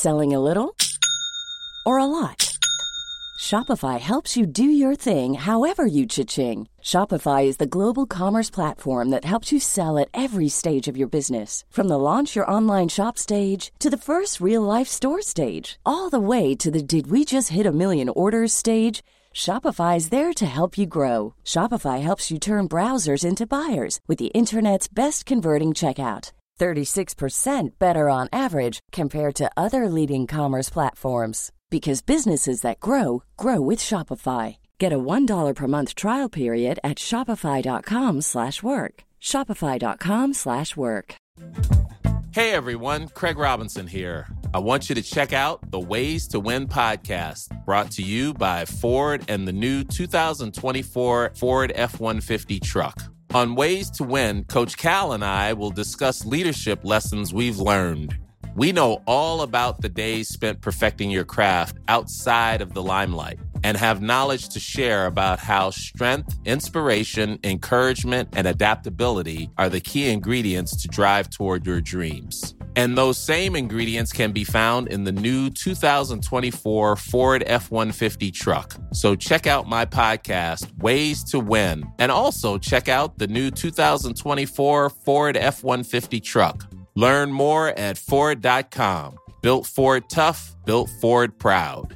Selling a little or a lot? Shopify helps you do your thing however you cha-ching. Shopify is the global commerce platform that helps you sell at every stage of your business. From the launch your online shop stage to the first real-life store stage, all the way to the did we just hit a million orders stage. Shopify is there to help you grow. Shopify helps you turn browsers into buyers with the internet's best converting checkout. 36% better on average compared to other leading commerce platforms. Because businesses that grow, grow with Shopify. Get a $1 per month trial period at shopify.com/work. Shopify.com/work. Hey everyone, Craig Robinson here. I want you to check out the Ways to Win podcast, brought to you by Ford and the new 2024 Ford F-150 truck. On Ways to Win, Coach Cal and I will discuss leadership lessons we've learned. We know all about the days spent perfecting your craft outside of the limelight and have knowledge to share about how strength, inspiration, encouragement, and adaptability are the key ingredients to drive toward your dreams. And those same ingredients can be found in the new 2024 Ford F-150 truck. So check out my podcast, Ways to Win, and also check out the new 2024 Ford F-150 truck. Learn more at Ford.com. Built Ford tough, built Ford proud.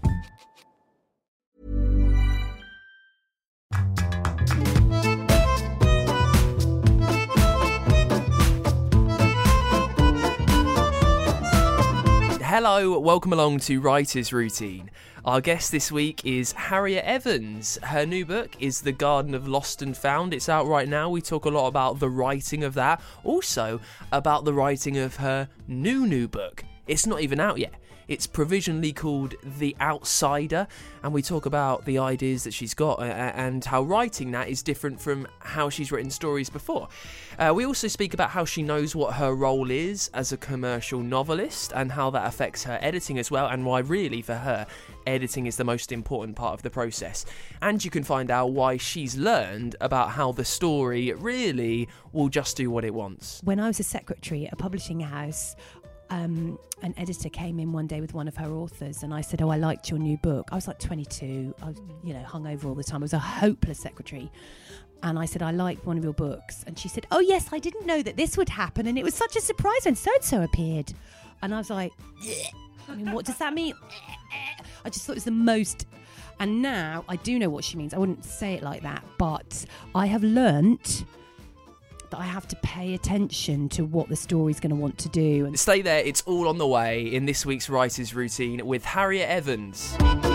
Hello, welcome along to Writer's Routine. Our guest this week is Harriet Evans. Her new book is The Garden of Lost and Found. It's out right now. We talk a lot about the writing of that, also about the writing of her new book. It's not even out yet. It's provisionally called The Outsider, and we talk about the ideas that she's got and how writing that is different from how she's written stories before. We also speak about how she knows what her role is as a commercial novelist and how that affects her editing as well, and why really for her editing is the most important part of the process. And you can find out why she's learned about how the story really will just do what it wants. When I was a secretary at a publishing house, an editor came in one day with one of her authors, and I said, I liked your new book. I was like 22. I was, hungover all the time. I was a hopeless secretary. And I said, I liked one of your books. And she said, oh, yes, I didn't know that this would happen. And it was such a surprise when so-and-so appeared. And I was like, I mean, what does that mean? I just thought it was the most... And now I do know what she means. I wouldn't say it like that. But I have learnt that I have to pay attention to what the story's going to want to do. And stay there, it's all on the way in this week's Writer's Routine with Harriet Evans.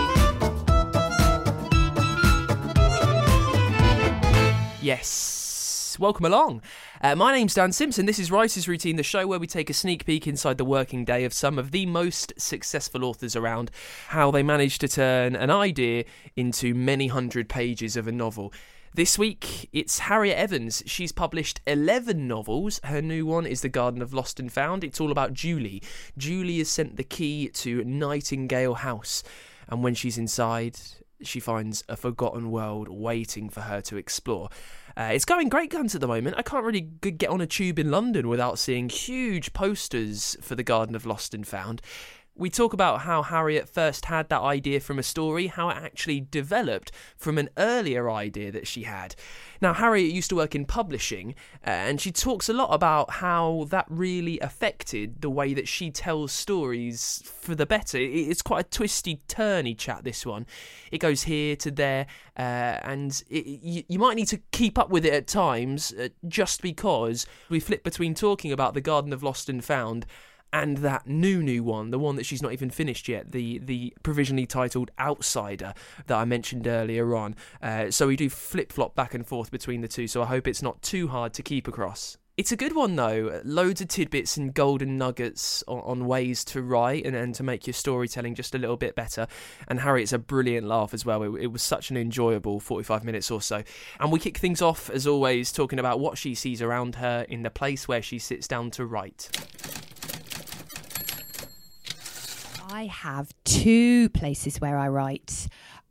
Yes, welcome along. My name's Dan Simpson. This is Writer's Routine, the show where we take a sneak peek inside the working day of some of the most successful authors around, how they manage to turn an idea into many hundred pages of a novel. This week, it's Harriet Evans. She's published 11 novels. Her new one is The Garden of Lost and Found. It's all about Julie. Julie is sent the key to Nightingale House, and when she's inside, she finds a forgotten world waiting for her to explore. It's going great guns at the moment. I can't really get on a tube in London without seeing huge posters for The Garden of Lost and Found. We talk about how Harriet first had that idea from a story, how it actually developed from an earlier idea that she had. Now, Harriet used to work in publishing, and she talks a lot about how that really affected the way that she tells stories for the better. It's quite a twisty-turny chat, this one. It goes here to there, and you might need to keep up with it at times, just because we flip between talking about The Garden of Lost and Found and that new one, the one that she's not even finished yet, the provisionally titled Outsider that I mentioned earlier on. So we do flip-flop back and forth between the two, so I hope it's not too hard to keep across. It's a good one, though. Loads of tidbits and golden nuggets on ways to write and to make your storytelling just a little bit better. And Harriet's a brilliant laugh as well. It was such an enjoyable 45 minutes or so. And we kick things off, as always, talking about what she sees around her in the place where she sits down to write. I have two places where I write.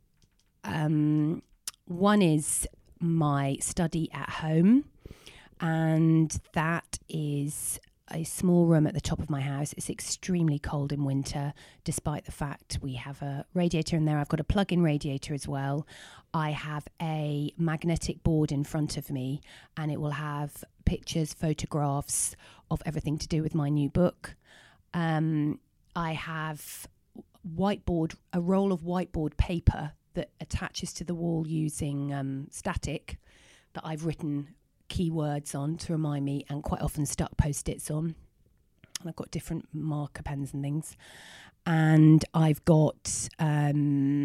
One is my study at home, and that is a small room at the top of my house. It's extremely cold in winter, despite the fact we have a radiator in there. I've got a plug-in radiator as well. I have a magnetic board in front of me, and it will have pictures, photographs of everything to do with my new book. I have a roll of whiteboard paper that attaches to the wall using static that I've written keywords on to remind me, and quite often stuck Post-its on. And I've got different marker pens and things. And I've got a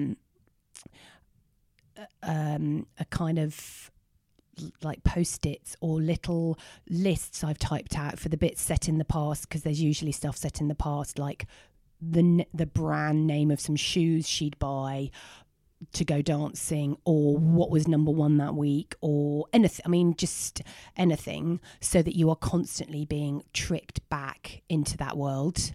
kind of like Post-its or little lists I've typed out for the bits set in the past, because there's usually stuff set in the past, like the brand name of some shoes she'd buy to go dancing, or what was number one that week, or anything. I mean, just anything, so that you are constantly being tricked back into that world.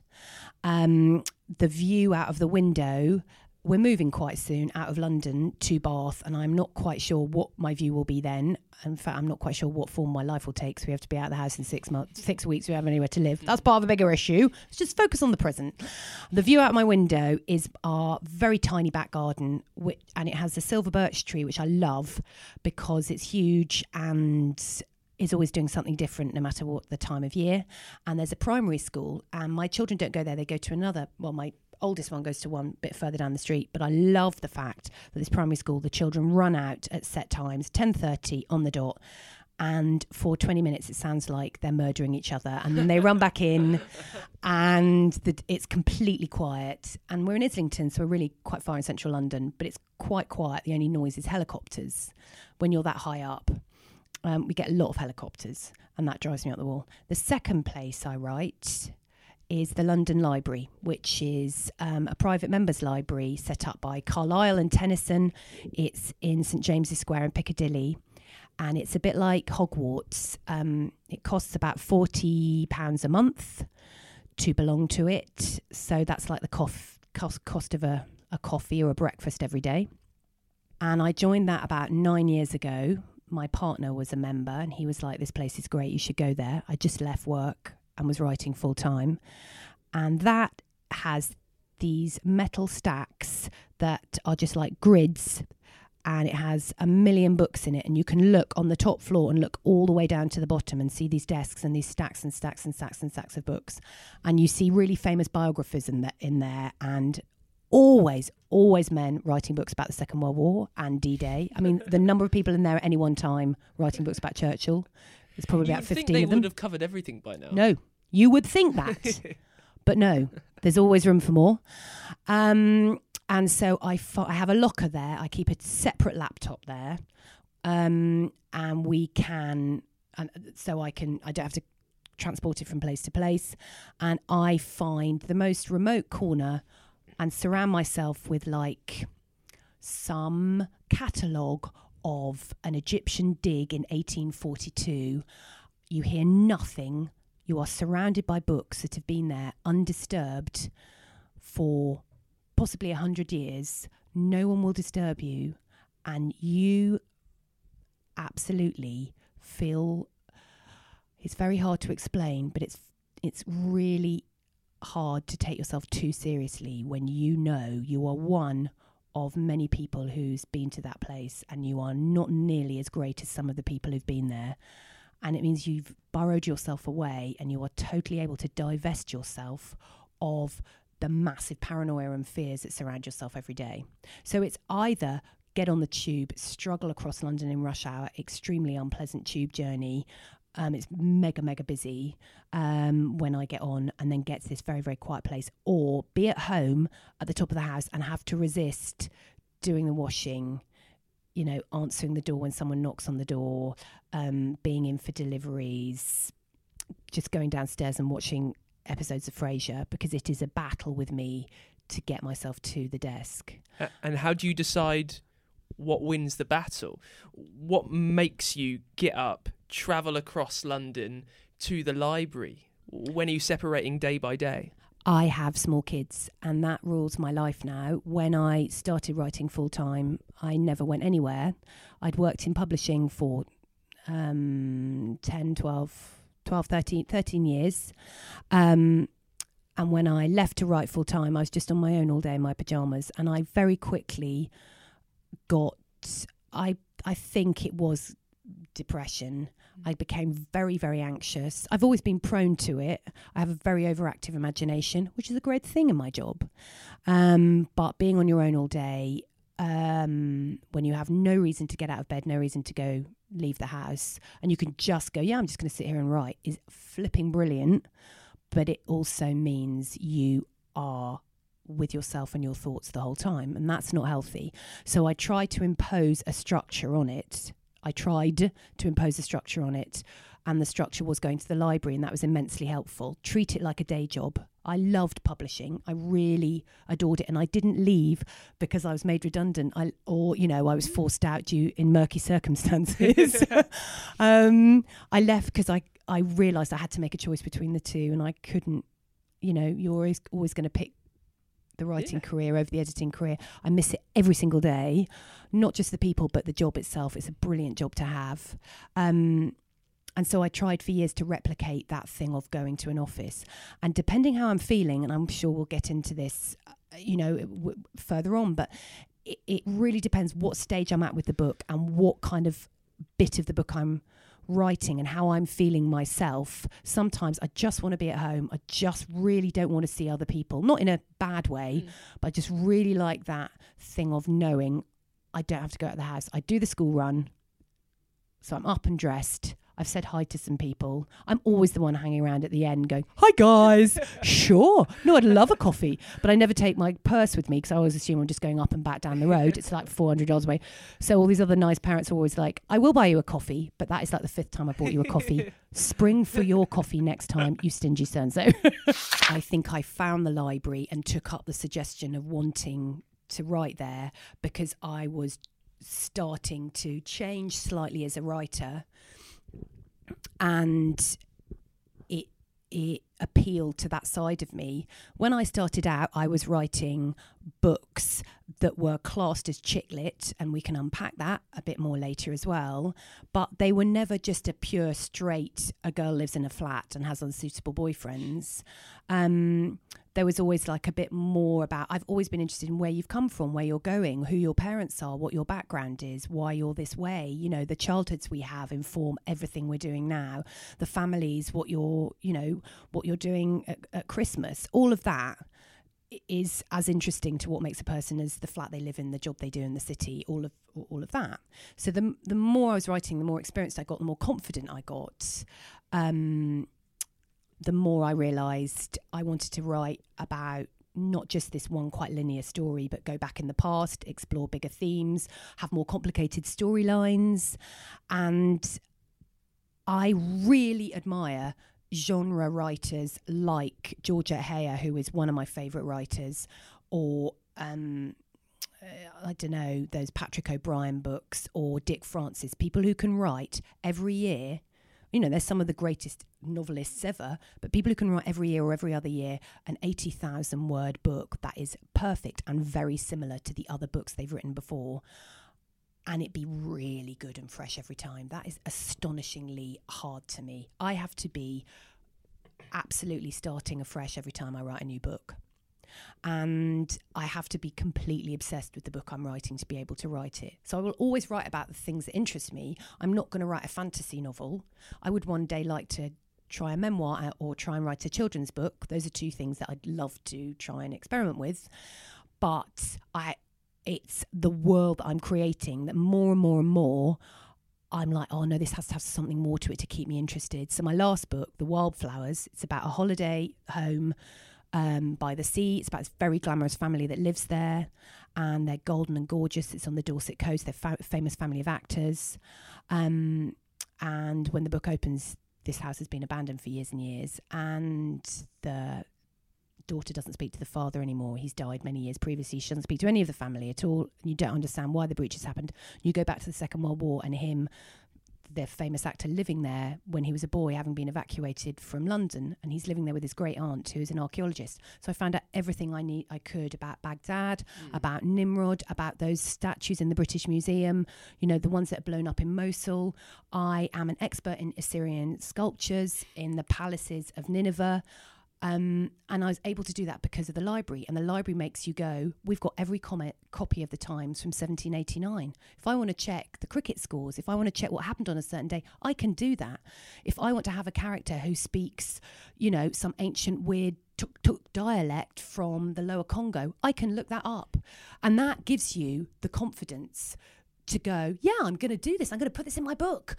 The view out of the window, we're moving quite soon out of London to Bath, and I'm not quite sure what my view will be then. In fact, I'm not quite sure what form my life will take, so we have to be out of the house in 6 weeks. We have anywhere to live. That's part of a bigger issue. Let's just focus on the present. The view out my window is our very tiny back garden, and it has a silver birch tree, which I love because it's huge and is always doing something different no matter what the time of year. And there's a primary school, and my children don't go there. They go to another. Well, my oldest one goes to one bit further down the street, but I love the fact that this primary school, the children run out at set times, 10:30 on the dot, and for 20 minutes it sounds like they're murdering each other, and then they run back in, and it's completely quiet. And we're in Islington, so we're really quite far in central London, but it's quite quiet. The only noise is helicopters. When you're that high up, we get a lot of helicopters, and that drives me up the wall. The second place I write is the London Library, which is a private members library set up by Carlyle and Tennyson. It's in St James's Square in Piccadilly, and it's a bit like Hogwarts. It costs about £40 a month to belong to it, so that's like the cost of a coffee or a breakfast every day. And I joined that about 9 years ago. My partner was a member, and he was like, "This place is great, you should go there." I just left work and was writing full time, and that has these metal stacks that are just like grids, and it has 1 million books in it, and you can look on the top floor and look all the way down to the bottom and see these desks and these stacks and stacks and stacks and stacks of books, and you see really famous biographers in there, and always men writing books about the Second World War and D-Day. I mean, the number of people in there at any one time writing books about Churchill, it's probably about 15 of them. They would have covered everything by now. No, you would think that, but no, there's always room for more. And so I have a locker there. I keep a separate laptop there, and I don't have to transport it from place to place. And I find the most remote corner and surround myself with like some catalogue of an Egyptian dig in 1842. You hear nothing. You are surrounded by books that have been there undisturbed for possibly 100 years. No one will disturb you, and you absolutely feel, it's very hard to explain, but it's really hard to take yourself too seriously when you know you are one of many people who's been to that place, and you are not nearly as great as some of the people who've been there. And it means you've burrowed yourself away, and you are totally able to divest yourself of the massive paranoia and fears that surround yourself every day. So it's either get on the tube, struggle across London in rush hour, extremely unpleasant tube journey. It's mega busy when I get on, and then get to this very, very quiet place, or be at home at the top of the house and have to resist doing the washing, answering the door when someone knocks on the door, being in for deliveries, just going downstairs and watching episodes of Frasier, because it is a battle with me to get myself to the desk. And how do you decide what wins the battle? What makes you get up, travel across London to the library? When are you separating day by day? I have small kids, and that rules my life now. When I started writing full time, I never went anywhere. I'd worked in publishing for 10, 12, 12, 13 years. And when I left to write full time, I was just on my own all day in my pajamas. And I very quickly got, I think it was depression. I became very, very anxious. I've always been prone to it. I have a very overactive imagination, which is a great thing in my job. But being on your own all day, when you have no reason to get out of bed, no reason to leave the house, and you can just go, I'm just going to sit here and write, is flipping brilliant. But it also means you are with yourself and your thoughts the whole time, and that's not healthy. So I tried to impose a structure on it. And the structure was going to the library, and that was immensely helpful. Treat it like a day job. I loved publishing. I really adored it, and I didn't leave because I was made redundant, I was forced out due in murky circumstances. I left because I realised I had to make a choice between the two, and I couldn't. You're always going to pick the writing career over the editing career. I miss it every single day, not just the people, but the job itself. It's a brilliant job to have. And so I tried for years to replicate that thing of going to an office. And depending how I'm feeling, and I'm sure we'll get into this, further on, but it really depends what stage I'm at with the book and what kind of bit of the book I'm writing and how I'm feeling myself. Sometimes I just want to be at home. I just really don't want to see other people, not in a bad way, but I just really like that thing of knowing I don't have to go out of the house. I do the school run, so I'm up and dressed. I've said hi to some people. I'm always the one hanging around at the end going, hi guys, sure. No, I'd love a coffee. But I never take my purse with me because I always assume I'm just going up and back down the road. It's like $400 away. So all these other nice parents are always like, I will buy you a coffee, but that is like the 5th time I bought you a coffee. Spring for your coffee next time, you stingy so-and-so. I think I found the library and took up the suggestion of wanting to write there because I was starting to change slightly as a writer. And it appealed to that side of me. When I started out, I was writing books that were classed as chick lit, and we can unpack that a bit more later as well. But they were never just a pure straight, a girl lives in a flat and has unsuitable boyfriends. There was always like a bit more about, I've always been interested in where you've come from, where you're going, who your parents are, what your background is, why you're this way. The childhoods we have inform everything we're doing now. The families, what you're doing at Christmas, all of that is as interesting to what makes a person as the flat they live in, the job they do in the city, all of that. So the more I was writing, the more experienced I got, the more confident I got. The more I realised I wanted to write about not just this one quite linear story, but go back in the past, explore bigger themes, have more complicated storylines. And I really admire genre writers like Georgia Heyer, who is one of my favourite writers, or I don't know, those Patrick O'Brian books, or Dick Francis, people who can write every year. They're some of the greatest novelists ever, but people who can write every year or every other year an 80,000 word book that is perfect and very similar to the other books they've written before, and it be really good and fresh every time. That is astonishingly hard to me. I have to be absolutely starting afresh every time I write a new book. And I have to be completely obsessed with the book I'm writing to be able to write it. So I will always write about the things that interest me. I'm not going to write a fantasy novel. I would one day like to try a memoir or try and write a children's book. Those are two things that I'd love to try and experiment with. But it's the world that I'm creating that more and more and more I'm like, oh no, this has to have something more to it to keep me interested. So my last book, The Wildflowers, it's about a holiday home by the sea. It's about this very glamorous family that lives there, and they're golden and gorgeous. It's on the Dorset coast. They're famous family of actors. And when the book opens, this house has been abandoned for years and years, and the daughter doesn't speak to the father anymore. He's died many years previously. She doesn't speak to any of the family at all, and you don't understand why the breach has happened. You go back to the Second World War and him, the famous actor living there when he was a boy, having been evacuated from London, and he's living there with his great aunt, who is an archaeologist. So I found out everything I could about Baghdad, about Nimrod, about those statues in the British Museum, you know, the ones that are blown up in Mosul. I am an expert in Assyrian sculptures in the palaces of Nineveh. And I was able to do that because of the library. And the library makes you go, we've got every copy of the Times from 1789. If I want to check the cricket scores, if I want to check what happened on a certain day, I can do that. If I want to have a character who speaks, you know, some ancient weird Tuk dialect from the Lower Congo, I can look that up. And that gives you the confidence to go, yeah, I'm going to do this. I'm going to put this in my book.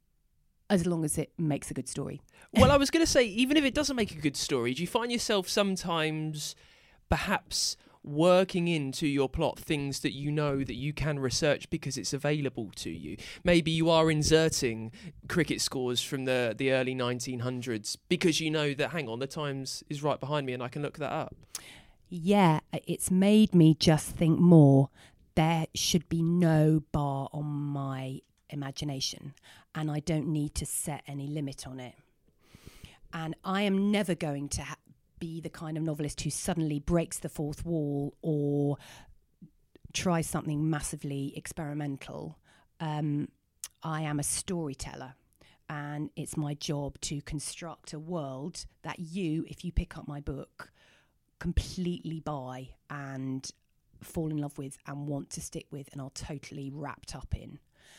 As long as it makes a good story. Well, I was going to say, even if it doesn't make a good story, do you find yourself sometimes perhaps working into your plot things that you know that you can research because it's available to you? Maybe you are inserting cricket scores from the early 1900s because you know that, hang on, the Times is right behind me and I can look that up. Yeah, it's made me just think more. There should be no bar on my imagination, and I don't need to set any limit on it. And I am never going to be the kind of novelist who suddenly breaks the fourth wall or tries something massively experimental. I am a storyteller, and it's my job to construct a world that you, if you pick up my book, completely buy and fall in love with and want to stick with and are totally wrapped up in.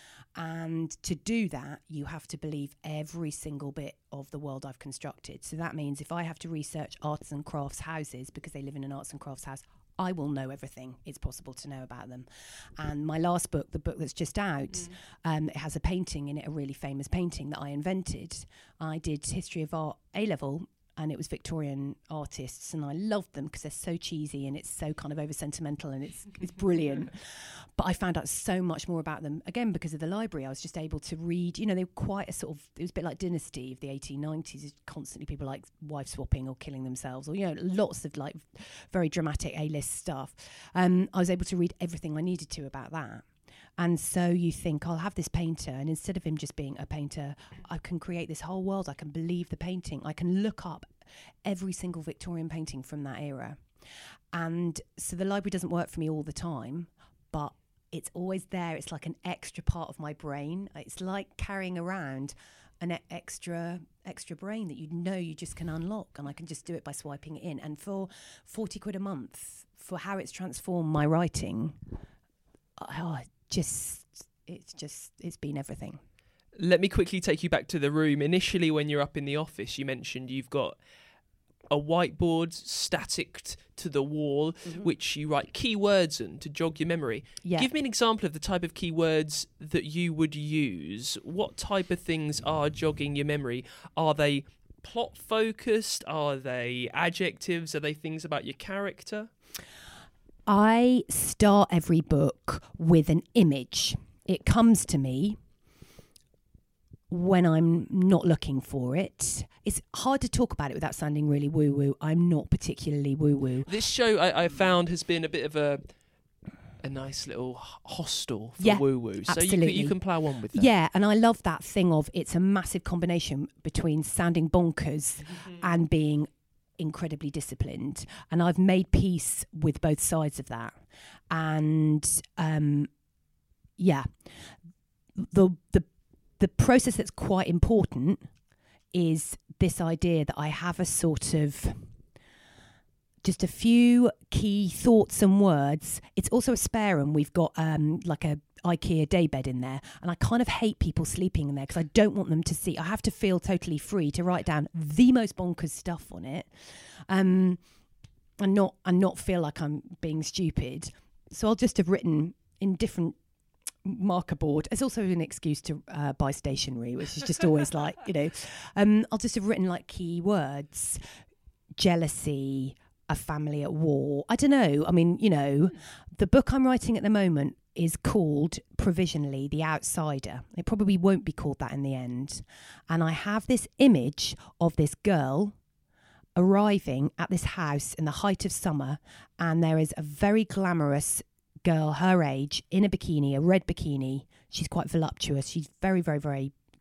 And to do that, you have to believe every single bit of the world I've constructed. So that means if I have to research arts and crafts houses because they live in an arts and crafts house, I will know everything it's possible to know about them. And my last book, the book that's just out, it has a painting in it, a really famous painting that I invented. I did History of Art A-level, and it was Victorian artists, and I loved them because they're so cheesy and it's so kind of over sentimental and it's brilliant. But I found out so much more about them, again, because of the library. I was just able to read, you know, they were quite a sort of, it was a bit like Dynasty of the 1890s, constantly people like wife swapping or killing themselves, or, you know, lots of like very dramatic A-list stuff. I was able to read everything I needed to about that. And so you think, I'll have this painter, and instead of him just being a painter, I can create this whole world. I can believe the painting. I can look up every single Victorian painting from that era. And so the library doesn't work for me all the time, but it's always there. It's like an extra part of my brain. It's like carrying around an extra brain that you just can unlock, and I can just do it by swiping it in. And for 40 quid a month, for how it's transformed my writing, it's been everything. Let me quickly take you back to the room. Initially, when you're up in the office, you mentioned you've got a whiteboard staticked to the wall, which you write keywords in to jog your memory. Yeah. Give me an example of the type of keywords that you would use. What type of things are jogging your memory? Are they plot focused? Are they adjectives? Are they things about your character? I start every book with an image. It comes to me when I'm not looking for it. It's hard to talk about it without sounding really woo-woo. I'm not particularly woo-woo. This show, I found, has been a bit of a nice little hostel for woo-woo. So you can plough on with that. Yeah, and I love that thing of it's a massive combination between sounding bonkers and being incredibly disciplined, and I've made peace with both sides of that. And the process that's quite important is this idea that I have a sort of just a few key thoughts and words. It's also a spare room. We've got like a IKEA daybed in there, and I kind of hate people sleeping in there because I don't want them to see. I have to feel totally free to write down the most bonkers stuff on it, and not feel like I'm being stupid. So I'll just have written in different marker board. It's also an excuse to buy stationery, which is just always like, you know, I'll just have written like key words: jealousy, a family at war. I don't know. I mean, you know, the book I'm writing at the moment is called provisionally The Outsider. It probably won't be called that in the end. And I have this image of this girl arriving at this house in the height of summer, and there is a very glamorous girl her age in a bikini, a red bikini. She's quite voluptuous. She's very, very, very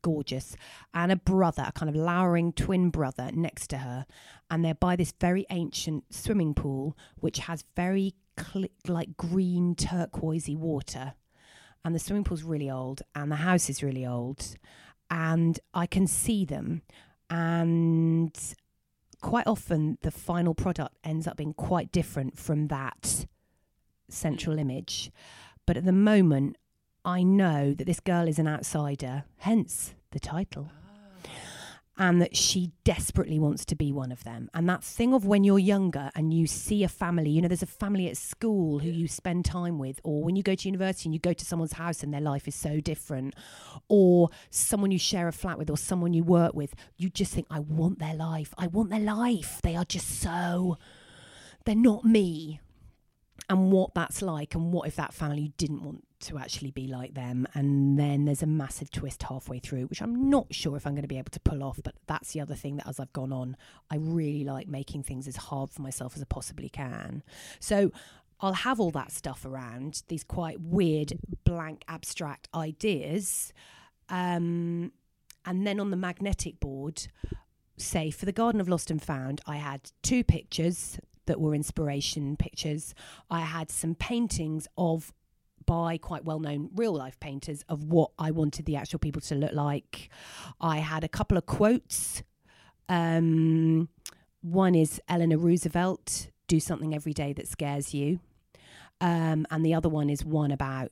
gorgeous, and a brother, a kind of lowering twin brother next to her, and they're by this very ancient swimming pool which has very like green turquoisey water, and the swimming pool's really old and the house is really old, and I can see them, and quite often the final product ends up being quite different from that central image. But at the moment, I know that this girl is an outsider, hence the title, and that she desperately wants to be one of them. And that thing of when you're younger and you see a family, you know, there's a family at school who you spend time with, or when you go to university and you go to someone's house and their life is so different, or someone you share a flat with, or someone you work with, you just think, I want their life. I want their life. They are just so, they're not me. And what that's like, and what if that family didn't want to actually be like them, and then there's a massive twist halfway through, which I'm not sure if I'm going to be able to pull off, but that's the other thing, that as I've gone on, I really like making things as hard for myself as I possibly can. So I'll have all that stuff around, these quite weird, blank, abstract ideas, and then on the magnetic board, say for the Garden of Lost and Found, I had 2 pictures that were inspiration pictures. I had some paintings by quite well-known real-life painters of what I wanted the actual people to look like. I had a couple of quotes. One is Eleanor Roosevelt, do something every day that scares you. And the other one is one about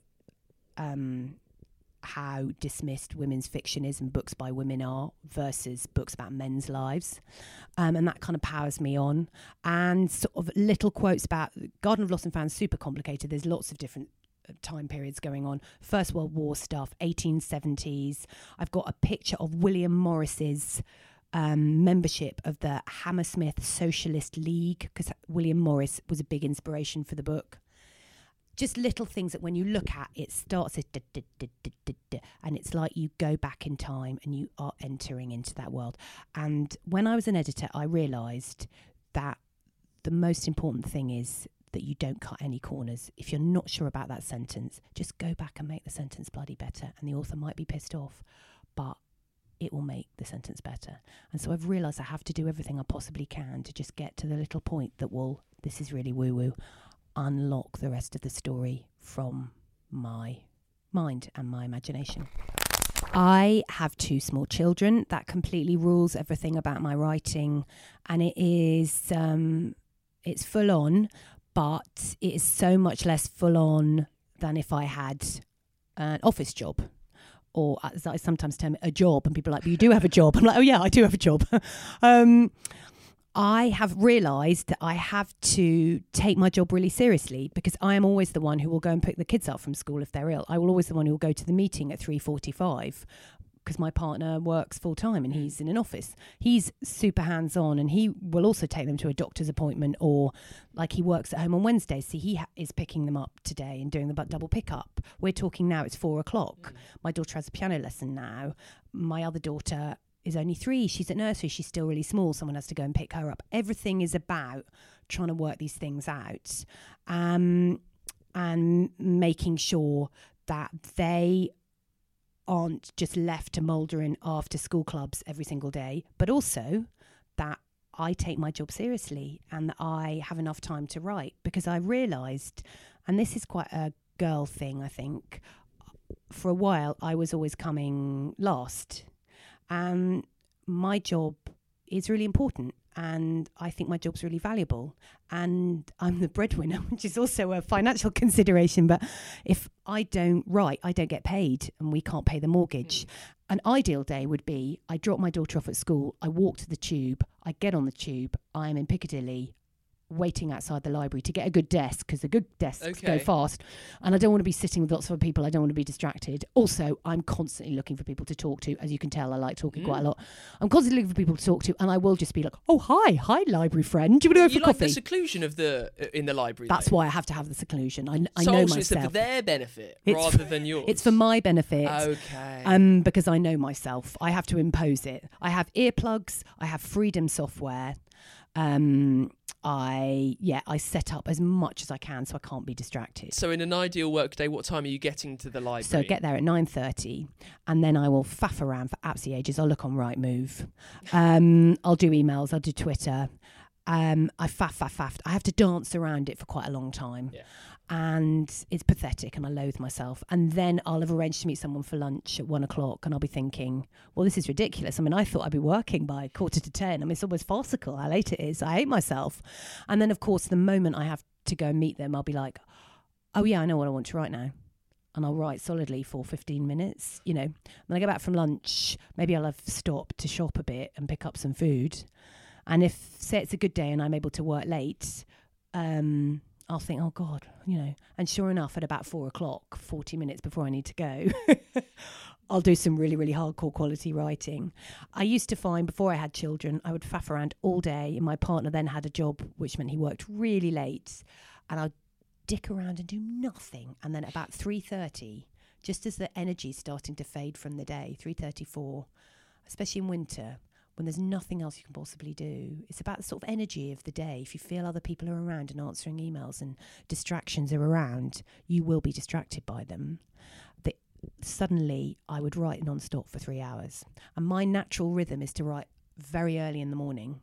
how dismissed women's fiction is and books by women are versus books about men's lives. And that kind of powers me on. And sort of little quotes about Garden of Lost and Found, super complicated. There's lots of different time periods going on. First World War stuff, 1870s. I've got a picture of William Morris's membership of the Hammersmith Socialist League, because William Morris was a big inspiration for the book. Just little things that when you look at, it starts at and it's like you go back in time and you are entering into that world. And when I was an editor, I realised that the most important thing is that you don't cut any corners. If you're not sure about that sentence, just go back and make the sentence bloody better. And the author might be pissed off, but it will make the sentence better. And so I've realised I have to do everything I possibly can to just get to the little point that will, this is really woo-woo, unlock the rest of the story from my mind and my imagination. I have 2 small children. That completely rules everything about my writing, and it is it's full on, but it is so much less full on than if I had an office job, or as I sometimes term it, a job, and people are like, but you do have a job. I'm like, oh yeah, I do have a job. I have realised that I have to take my job really seriously, because I am always the one who will go and pick the kids up from school if they're ill. I will always the one who will go to the meeting at 3:45, because my partner works full time and he's in an office. He's super hands-on, and he will also take them to a doctor's appointment, or like he works at home on Wednesdays. So he is picking them up today and doing the double pickup. We're talking now, it's 4:00. My daughter has a piano lesson now. My other daughter is only 3. She's at nursery. She's still really small. Someone has to go and pick her up. Everything is about trying to work these things out, and making sure that they aren't just left to moulder in after school clubs every single day, but also that I take my job seriously and that I have enough time to write. Because I realised, and this is quite a girl thing, I think, for a while I was always coming last. And my job is really important, and I think my job's really valuable, and I'm the breadwinner, which is also a financial consideration. But if I don't write, I don't get paid, and we can't pay the mortgage. An ideal day would be I drop my daughter off at school, I walk to the tube, I get on the tube, I'm in Piccadilly, waiting outside the library to get a good desk, because the good desks go fast, and I don't want to be sitting with lots of other people. I don't want to be distracted. Also, I'm constantly looking for people to talk to. As you can tell, I like talking quite a lot. I'm constantly looking for people to talk to, and I will just be like, oh hi library friend, do you want to go for coffee? You like the seclusion of in the library? That's why I have to have the seclusion. I so know also myself. it's for their benefit rather than yours. It's for my benefit. Okay. Because I know myself. I have to impose it. I have earplugs. I have Freedom software. I set up as much as I can so I can't be distracted. So in an ideal workday, what time are you getting to the library? So I get there at 9:30, and then I will faff around for absolutely ages. I'll look on Rightmove. I'll do emails. I'll do Twitter. I faff. I have to dance around it for quite a long time. Yeah. And it's pathetic, and I loathe myself. And then I'll have arranged to meet someone for lunch at 1:00, and I'll be thinking, well, this is ridiculous. I mean, I thought I'd be working by 9:45. I mean, it's almost farcical how late it is. I hate myself. And then, of course, the moment I have to go and meet them, I'll be like, oh, yeah, I know what I want to write now. And I'll write solidly for 15 minutes, you know. When I get back from lunch, maybe I'll have stopped to shop a bit and pick up some food. And if, say, it's a good day and I'm able to work late, I'll think, oh, God, you know. And sure enough, at about 4:00, 40 minutes before I need to go, I'll do some really, really hardcore quality writing. I used to find, before I had children, I would faff around all day. And my partner then had a job, which meant he worked really late. And I'd dick around and do nothing. And then at about 3:30, just as the energy's starting to fade from the day, 3:34, especially in winter, when there's nothing else you can possibly do. It's about the sort of energy of the day. If you feel other people are around and answering emails and distractions are around, you will be distracted by them. Suddenly, I would write non-stop for 3 hours. And my natural rhythm is to write very early in the morning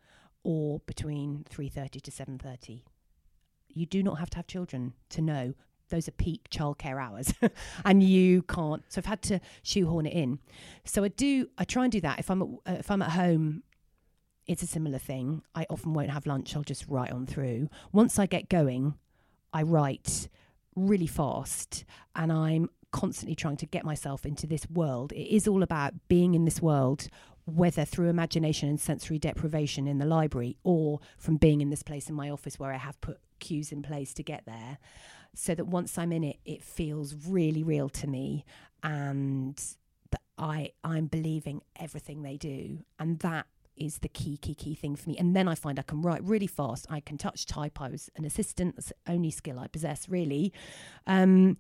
or between 3:30 to 7:30. You do not have to have children to know those are peak childcare hours and you can't. So I've had to shoehorn it in. So I try and do that. If I'm at home, it's a similar thing. I often won't have lunch. I'll just write on through. Once I get going, I write really fast, and I'm constantly trying to get myself into this world. It is all about being in this world, whether through imagination and sensory deprivation in the library or from being in this place in my office where I have put cues in place to get there, so that once I'm in it, it feels really real to me, and that I'm believing everything they do. And that is the key thing for me. And then I find I can write really fast. I can touch type. I was an assistant. That's the only skill I possess, really. And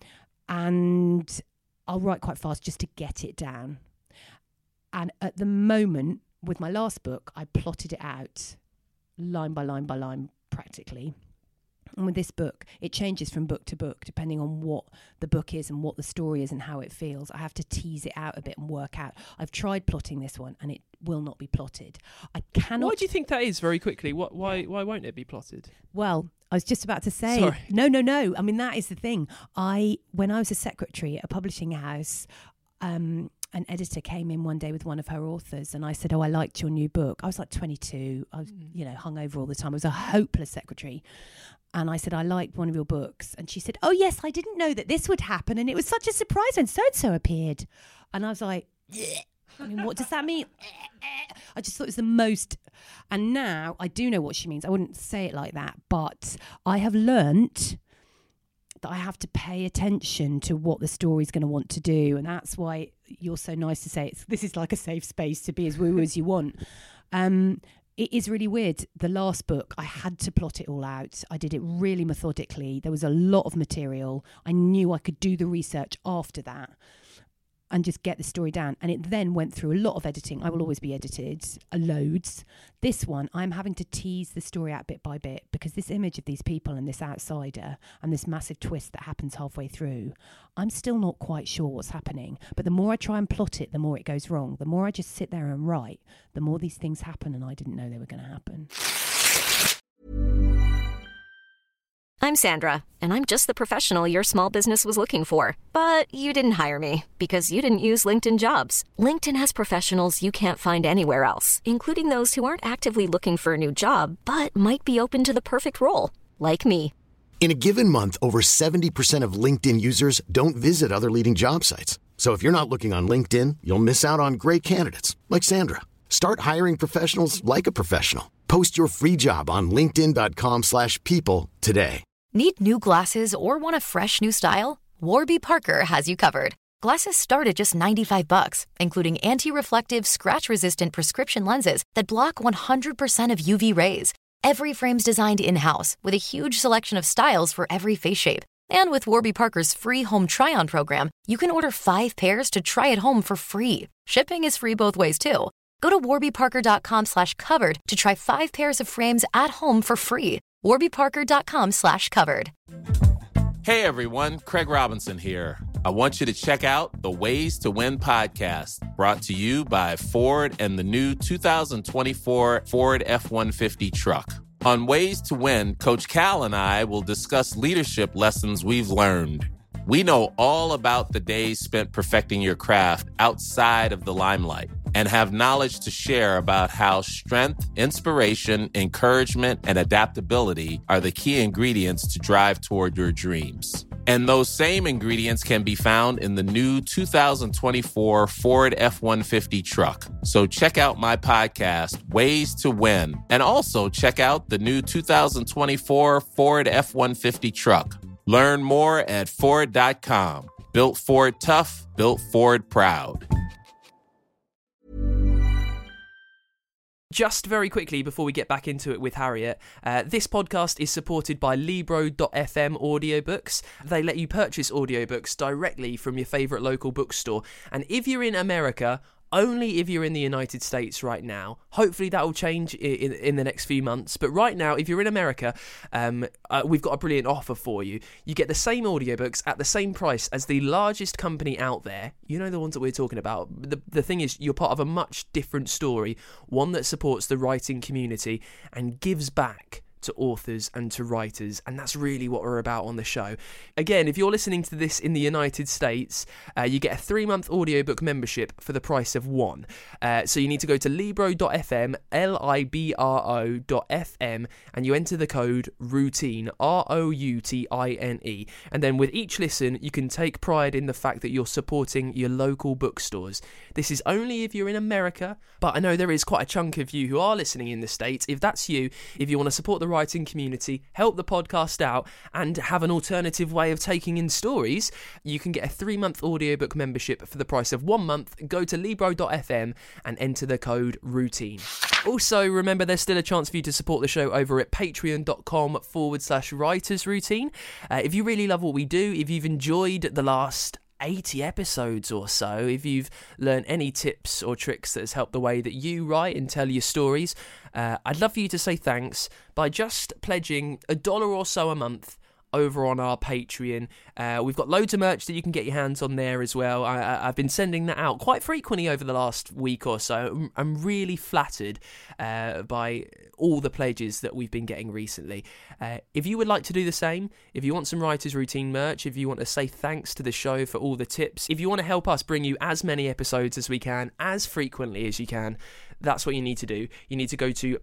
I'll write quite fast just to get it down. And at the moment, with my last book, I plotted it out line by line by line, practically. And with this book, it changes from book to book, depending on what the book is and what the story is and how it feels. I have to tease it out a bit and work out. I've tried plotting this one, and it will not be plotted. I cannot. Why do you think that is, very quickly? Why won't it be plotted? Well, I was just about to say. Sorry. No. I mean, that is the thing. When I was a secretary at a publishing house, an editor came in one day with one of her authors, and I said, oh, I liked your new book. I was like 22. I was, hungover all the time. I was a hopeless secretary. And I said, I liked one of your books. And she said, oh, yes, I didn't know that this would happen. And it was such a surprise when so-and-so appeared. And I was like, I mean, what does that mean? I just thought it was the most. And now I do know what she means. I wouldn't say it like that. But I have learnt that I have to pay attention to what the story's going to want to do. And that's why you're so nice to say this is like a safe space to be as woo as you want. It is really weird. The last book, I had to plot it all out. I did it really methodically. There was a lot of material. I knew I could do the research after that and just get the story down. And it then went through a lot of editing. I will always be edited, loads. This one, I'm having to tease the story out bit by bit, because this image of these people and this outsider and this massive twist that happens halfway through, I'm still not quite sure what's happening. But the more I try and plot it, the more it goes wrong. The more I just sit there and write, the more these things happen, and I didn't know they were going to happen. I'm Sandra, and I'm just the professional your small business was looking for. But you didn't hire me because you didn't use LinkedIn Jobs. LinkedIn has professionals you can't find anywhere else, including those who aren't actively looking for a new job, but might be open to the perfect role, like me. In a given month, over 70% of LinkedIn users don't visit other leading job sites. So if you're not looking on LinkedIn, you'll miss out on great candidates like Sandra. Start hiring professionals like a professional. Post your free job on linkedin.com/people today. Need new glasses or want a fresh new style? Warby Parker has you covered. Glasses start at just $95, including anti-reflective, scratch-resistant prescription lenses that block 100% of UV rays. Every frame's designed in-house with a huge selection of styles for every face shape. And with Warby Parker's free home try-on program, you can order 5 pairs to try at home for free. Shipping is free both ways, too. Go to warbyparker.com/covered to try 5 pairs of frames at home for free. warbyparker.com/covered. Hey everyone, Craig Robinson here. I want you to check out the Ways to Win podcast, brought to you by Ford and the new 2024 Ford F-150 truck. On Ways to Win, Coach Cal and I will discuss leadership lessons we've learned. We know all about the days spent perfecting your craft outside of the limelight and have knowledge to share about how strength, inspiration, encouragement, and adaptability are the key ingredients to drive toward your dreams. And those same ingredients can be found in the new 2024 Ford F-150 truck. So check out my podcast, Ways to Win, and also check out the new 2024 Ford F-150 truck. Learn more at Ford.com. Built Ford tough, built Ford proud. Just very quickly before we get back into it with Harriet, this podcast is supported by Libro.fm audiobooks. They let you purchase audiobooks directly from your favourite local bookstore. And if you're in America, only if you're in the United States right now. Hopefully that will change in the next few months. But right now, if you're in America, we've got a brilliant offer for you. You get the same audiobooks at the same price as the largest company out there. You know the ones that we're talking about. The thing is, you're part of a much different story, one that supports the writing community and gives back to authors and to writers, and that's really what we're about on the show. Again, if you're listening to this in the United States, you get a 3-month audiobook membership for the price of one. So you need to go to Libro.fm, Libro.fm, and you enter the code ROUTINE, ROUTINE, and then with each listen, you can take pride in the fact that you're supporting your local bookstores. This is only if you're in America, but I know there is quite a chunk of you who are listening in the States. If that's you, if you want to support the writing community, help the podcast out, and have an alternative way of taking in stories, you can get a 3-month audiobook membership for the price of 1 month. Go to Libro.fm and enter the code ROUTINE. Also, remember there's still a chance for you to support the show over at patreon.com/writersroutine. If you really love what we do, if you've enjoyed the last 80 episodes or so, if you've learned any tips or tricks that has helped the way that you write and tell your stories, I'd love for you to say thanks by just pledging $1 or so a month over on our Patreon. We've got loads of merch that you can get your hands on there as well. I've been sending that out quite frequently over the last week or so. I'm really flattered by all the pledges that we've been getting recently. If you would like to do the same, if you want some Writers Routine merch, if you want to say thanks to the show for all the tips, if you want to help us bring you as many episodes as we can, as frequently as you can, that's what you need to do. You need to go to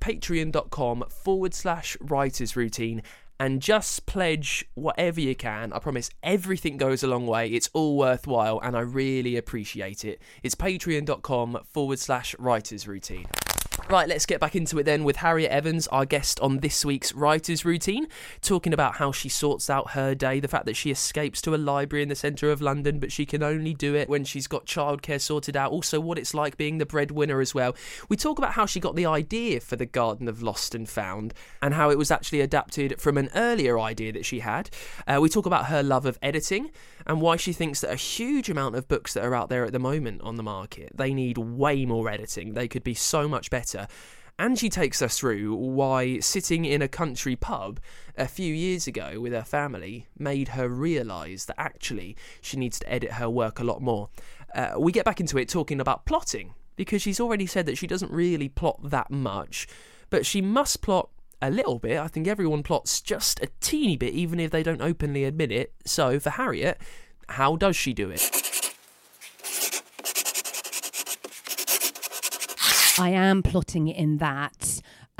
patreon.com/writersroutine and just pledge whatever you can. I promise everything goes a long way. It's all worthwhile and I really appreciate it. It's patreon.com/writersroutine. Right, let's get back into it then with Harriet Evans, our guest on this week's Writer's Routine, talking about how she sorts out her day, the fact that she escapes to a library in the centre of London, but she can only do it when she's got childcare sorted out, also what it's like being the breadwinner as well. We talk about how she got the idea for the Garden of Lost and Found, and how it was actually adapted from an earlier idea that she had. We talk about her love of editing, and why she thinks that a huge amount of books that are out there at the moment on the market, they need way more editing. They could be so much better. And she takes us through why sitting in a country pub a few years ago with her family made her realise that actually she needs to edit her work a lot more. We get back into it talking about plotting, because she's already said that she doesn't really plot that much, but she must plot a little bit. I think everyone plots just a teeny bit, even if they don't openly admit it. So for Harriet, how does she do it? I am plotting in that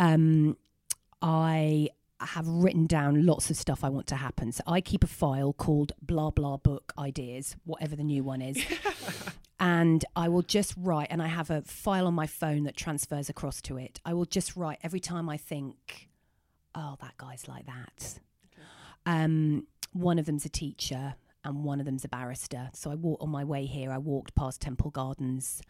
I have written down lots of stuff I want to happen. So I keep a file called blah blah book ideas, whatever the new one is. And I will just write, and I have a file on my phone that transfers across to it. I will just write every time I think, oh, that guy's like that. Okay. One of them's a teacher and one of them's a barrister. So on my way here, I walked past Temple Gardens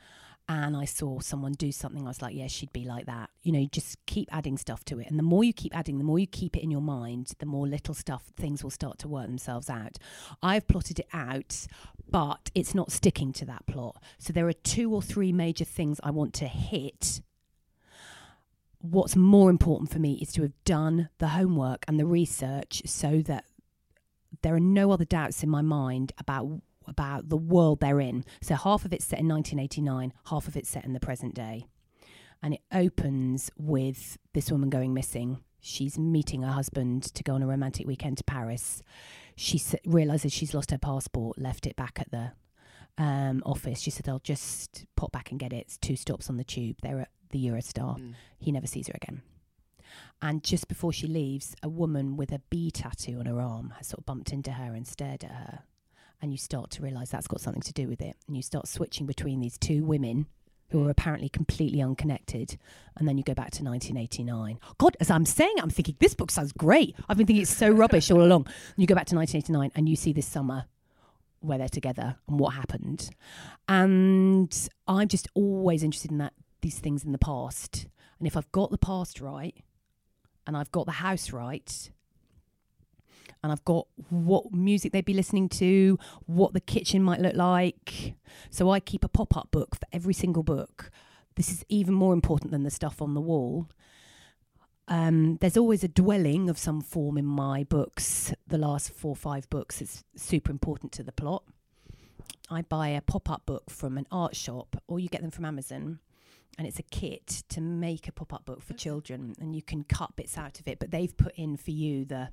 and I saw someone do something, I was like, yeah, she'd be like that. You know, you just keep adding stuff to it. And the more you keep adding, the more you keep it in your mind, the more little stuff, things will start to work themselves out. I've plotted it out, but it's not sticking to that plot. So there are 2 or 3 major things I want to hit. What's more important for me is to have done the homework and the research so that there are no other doubts in my mind about the world they're in. So half of it's set in 1989, half of it's set in the present day. And it opens with this woman going missing. She's meeting her husband to go on a romantic weekend to Paris. She realises she's lost her passport, left it back at the office. She said, I'll just pop back and get it. It's 2 stops on the tube. They're at the Eurostar. He never sees her again. And just before she leaves, a woman with a bee tattoo on her arm has sort of bumped into her and stared at her. And you start to realise that's got something to do with it. And you start switching between these 2 women who are apparently completely unconnected. And then you go back to 1989. God, as I'm saying it, I'm thinking, this book sounds great. I've been thinking it's so rubbish all along. And you go back to 1989 and you see this summer where they're together and what happened. And I'm just always interested in these things in the past. And if I've got the past right, and I've got the house right, and I've got what music they'd be listening to, what the kitchen might look like. So I keep a pop-up book for every single book. This is even more important than the stuff on the wall. There's always a dwelling of some form in my books. The last 4 or 5 books is super important to the plot. I buy a pop-up book from an art shop, or you get them from Amazon. And it's a kit to make a pop-up book for children, and you can cut bits out of it, but they've put in for you the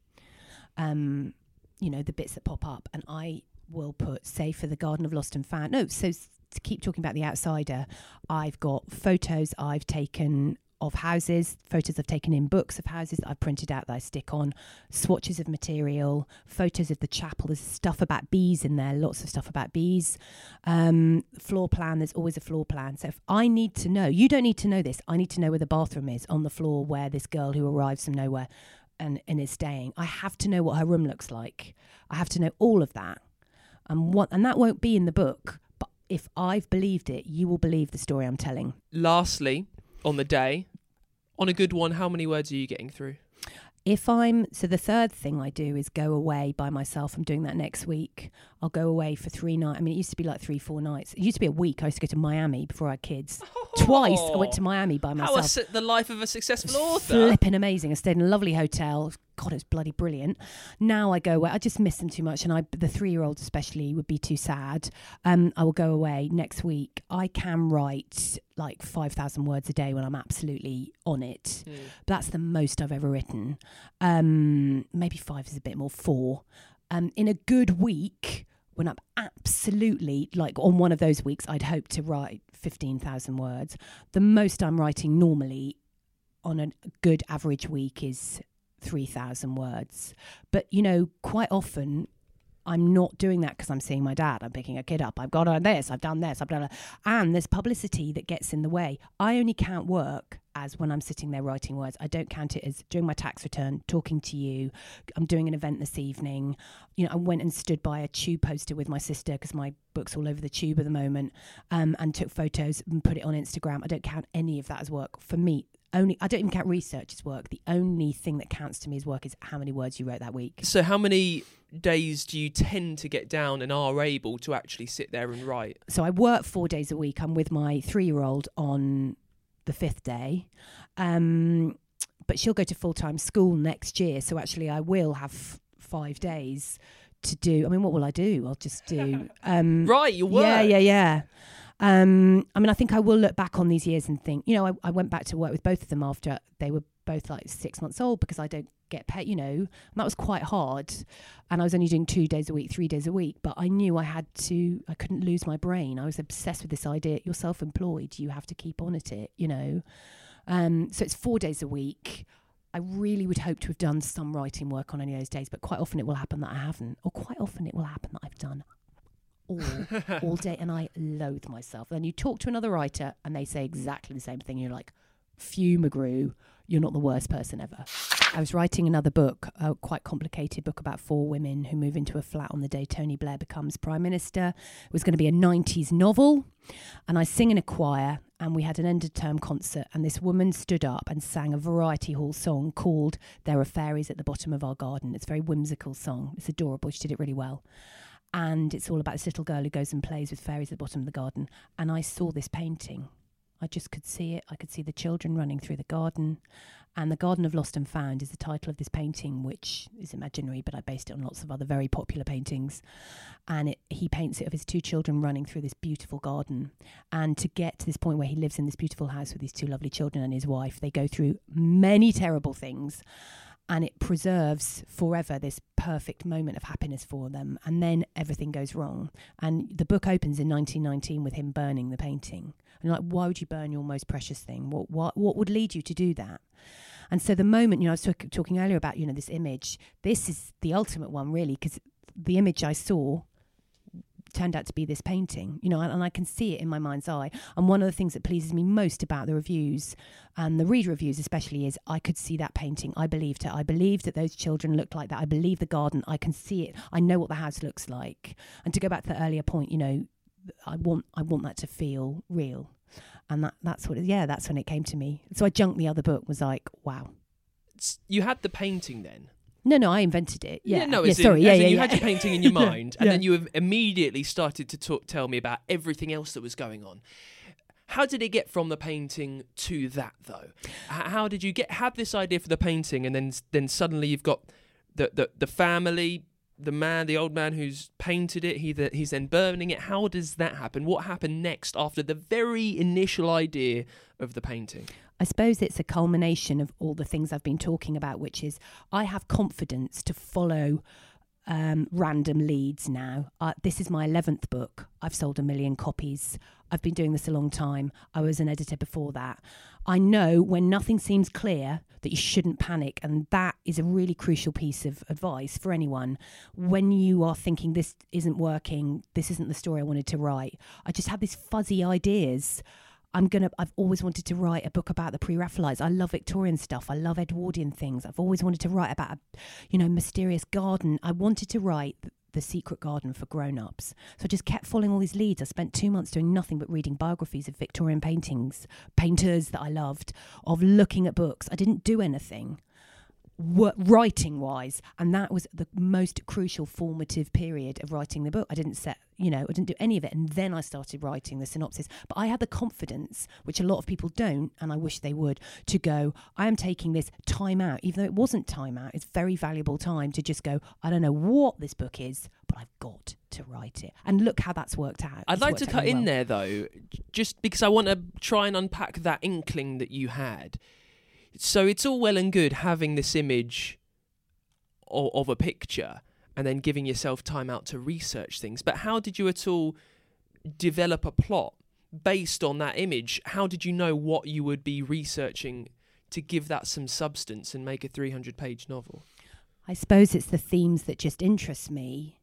bits that pop up. And I will put, say, for the Garden of Lost and Found. No, so to keep talking about The Outsider, I've got photos I've taken of houses, photos I've taken in books of houses that I've printed out that I stick on, swatches of material, photos of the chapel. There's stuff about bees in there, lots of stuff about bees. Floor plan, there's always a floor plan. So if I need to know, you don't need to know this, I need to know where the bathroom is on the floor where this girl who arrives from nowhere and is staying. I have to know what her room looks like. I have to know all of that. And that won't be in the book, but if I've believed it, you will believe the story I'm telling. Lastly, on the day, on a good one, how many words are you getting through? So the third thing I do is go away by myself. I'm doing that next week. I'll go away for 3 nights. I mean, it used to be like 3-4 nights. It used to be a week. I used to go to Miami before I had kids. Twice I went to Miami by myself. How the life of a successful author. Flipping amazing. I stayed in a lovely hotel. God, it was bloody brilliant. Now I go away. I just miss them too much. And the 3-year-old especially would be too sad. I will go away next week. I can write like 5,000 words a day when I'm absolutely on it. That's the most I've ever written. Maybe 5 is a bit more, 4. In a good week, when I'm absolutely, like on one of those weeks, I'd hope to write 15,000 words. The most I'm writing normally on a good average week is 3,000 words. But, quite often I'm not doing that because I'm seeing my dad. I'm picking a kid up. I've got on this. I've done this. I've done that. And there's publicity that gets in the way. I only count work as when I'm sitting there writing words. I don't count it as doing my tax return, talking to you. I'm doing an event this evening. I went and stood by a tube poster with my sister because my book's all over the tube at the moment, and took photos and put it on Instagram. I don't count any of that as work. For me, I don't even count research as work. The only thing that counts to me as work is how many words you wrote that week. So how many days do you tend to get down and are able to actually sit there and write? So I work 4 days a week. I'm with my 3-year-old on the 5th day. But she'll go to full-time school next year. So actually I will have 5 days to do. I mean, what will I do? I'll just do... right, your work. Yeah. I mean, I think I will look back on these years and think, I went back to work with both of them after they were both like 6 months old because I don't get paid, and that was quite hard. And I was only doing 2 days a week, 3 days a week, but I knew I couldn't lose my brain. I was obsessed with this idea. You're self-employed. You have to keep on at it, So it's 4 days a week. I really would hope to have done some writing work on any of those days, but quite often it will happen that I haven't, or quite often it will happen that I've done all day, and I loathe myself. Then you talk to another writer and they say exactly the same thing. You're like, Fumagrew, you're not the worst person ever. I was writing another book, a quite complicated book about 4 women who move into a flat on the day Tony Blair becomes Prime Minister. It was going to be a 90s novel. And I sing in a choir, and we had an end of term concert, and this woman stood up and sang a variety hall song called There Are Fairies at the Bottom of Our Garden. It's a very whimsical song. It's adorable. She did it really well. And it's all about this little girl who goes and plays with fairies at the bottom of the garden. And I saw this painting. I just could see it. I could see the children running through the garden. And The Garden of Lost and Found is the title of this painting, which is imaginary, but I based it on lots of other very popular paintings. And he paints it of his 2 children running through this beautiful garden. And to get to this point where he lives in this beautiful house with these 2 lovely children and his wife, they go through many terrible things. And it preserves forever this perfect moment of happiness for them. And then everything goes wrong. And the book opens in 1919 with him burning the painting. And you're like, why would you burn your most precious thing? What would lead you to do that? And so the moment, I was talking earlier about, this image, this is the ultimate one, really, because the image I saw turned out to be this painting, and I can see it in my mind's eye. And one of the things that pleases me most about the reviews, and the reader reviews especially, is I could see that painting. I believed it. I believed that those children looked like that. I believe the garden. I can see it. I know what the house looks like. And to go back to the earlier point, I want that to feel real. And that's when it came to me. So I junked the other book, was like, wow. You had the painting then? No, I invented it. Yeah, You had your painting in your mind, and then you have immediately started to tell me about everything else that was going on. How did it get from the painting to that, though? How did you have this idea for the painting, and then suddenly you've got the family, the old man who's painted it, he's then burning it. How does that happen? What happened next after the very initial idea of the painting? I suppose it's a culmination of all the things I've been talking about, which is I have confidence to follow random leads now. This is my 11th book. I've sold 1 million copies. I've been doing this a long time. I was an editor before that. I know when nothing seems clear that you shouldn't panic, and that is a really crucial piece of advice for anyone. When you are thinking this isn't working, this isn't the story I wanted to write. I just had these fuzzy ideas. I've always wanted to write a book about the pre-Raphaelites. I love Victorian stuff. I love Edwardian things. I've always wanted to write about a, mysterious garden. I wanted to write The Secret Garden for grown-ups. So I just kept following all these leads. I spent 2 months doing nothing but reading biographies of Victorian painters that I loved, of looking at books. I didn't do anything writing-wise, and that was the most crucial formative period of writing the book. I didn't do any of it, and then I started writing the synopsis. But I had the confidence, which a lot of people don't, and I wish they would, to go, I am taking this time out, even though it wasn't time out. It's very valuable time to just go, I don't know what this book is, but I've got to write it. And look how that's worked out. I'd like to cut in there, though, just because I want to try and unpack that inkling that you had. So it's all well and good having this image of a picture and then giving yourself time out to research things. But how did you at all develop a plot based on that image? How did you know what you would be researching to give that some substance and make a 300-page novel? I suppose it's the themes that just interest me.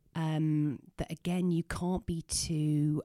That, again, you can't be too...